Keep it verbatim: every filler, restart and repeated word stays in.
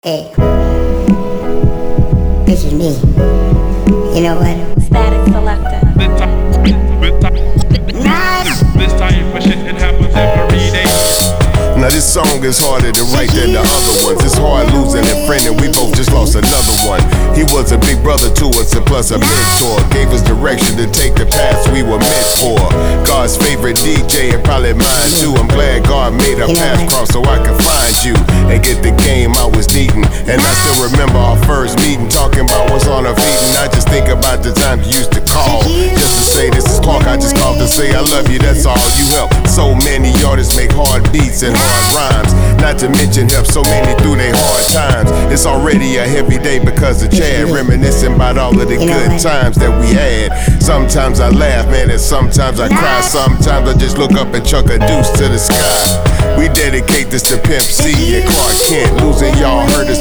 Hey, this is me. You know what? Static Selector. Nice. This type of shit, it happens every day. Now this song is harder to write than the other ones. It's hard losing a friend and we both just lost another one. He was a big brother to us and plus a mentor. Gave us direction to take the path we were meant for. God's favorite D J and probably mine too. I'm glad God made a path cross so I could find you and get the game I was needing. And I still remember our first meeting, talking about what's on our feet. And I just think about the times you used to call just to say this is Clark. I just called to say I love you, that's all. You help so many artists make hard beats and hard rhymes. Not to mention help so many through their hard times. It's already a heavy day because of Chad, reminiscing about all of the good times that we had. Sometimes I laugh, man, and sometimes I cry. Sometimes I just look up and chuck a deuce to the sky. We dedicate this to Pimp C and Clark Kent. Losing y'all hurt us